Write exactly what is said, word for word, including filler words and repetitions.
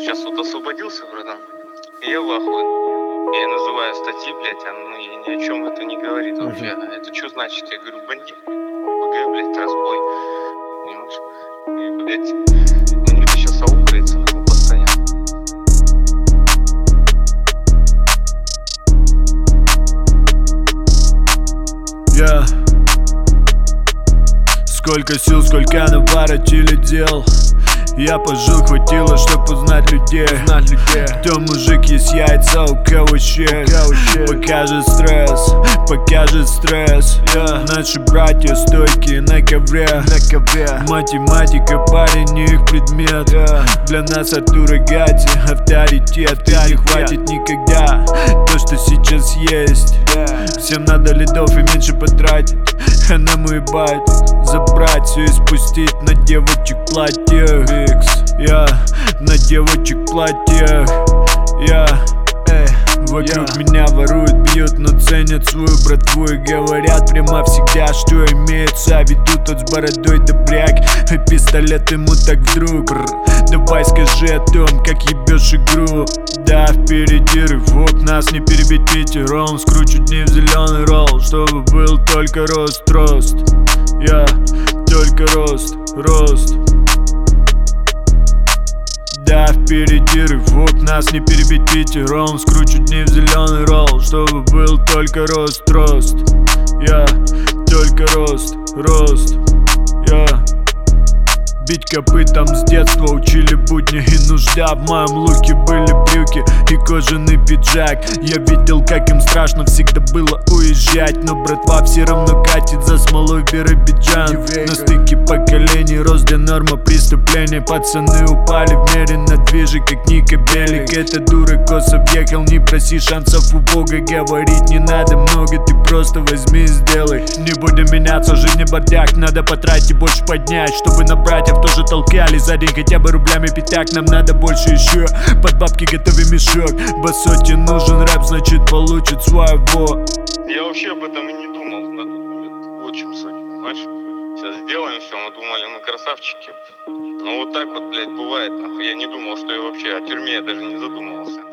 Сейчас вот освободился, братан, и я в ахуе. Я называю статьи, блядь, а ну и ни о чем это не говорит вообще. А это что значит? Я говорю, бандит, ПГ, блядь, разбой. Понимаешь? И, блядь, мне это сейчас аукается ну, постоянно. Я Сколько сил, сколько наворотили дел. Я пожил, хватило, чтоб узнать людей, узнать людей. Кто мужик, есть яйца, у кого щель. Покажет стресс, покажет стресс, yeah. Наши братья стойкие на ковре, на ковре. Математика, парень, не их предмет, yeah. Для нас Артура Гати авторитет, и не хватит никогда то, что сейчас есть, yeah. Всем надо лидов и меньше потратить, а нам уебать, забрать все и спустить на девочек платьях. Я на девочек платьях. Я эй, вокруг yeah. меня воруют, бьют, но ценят свою братву и говорят прямо всегда, что имеется. Ведут тот с бородой добряк, а пистолет ему так вдруг. Давай скажи о том, как ебешь игру. Да, впереди рывок, нас не перебить пятером. Скручу дни в зеленый ролл, чтобы был только рост, рост. Я только рост, рост. Да, впереди рывок, нас не перебить пятером. Скручу дни в зеленый ролл, чтобы был только рост, рост. Я только рост, рост. Я бить копытом с детства учили будни и нужда. В моем луке были брюки и кожаный пиджак. Я видел, как им страшно всегда было уезжать, но братва все равно катит за смолой в Биробиджан. На стыке поколений рос для норма преступления. Пацаны упали в мере на движе, как Ника Белик. Это дура косо въехал, не проси шансов у Бога. Говорить не надо много, ты просто возьми и сделай. Не будем меняться, жизнь не бардак, надо потратить больше поднять, чтобы набрать. Тоже толкали за день хотя бы рублями пятак. Нам надо больше еще, под бабки готовим мешок. Басоте нужен рэп, значит получит своего. Я вообще об этом и не думал. Вот в чем суть, понимаешь? Сейчас сделаем все, мы думали, мы красавчики. Но вот так вот, блядь, бывает, нахуй. Я не думал, что я вообще о тюрьме я даже не задумывался.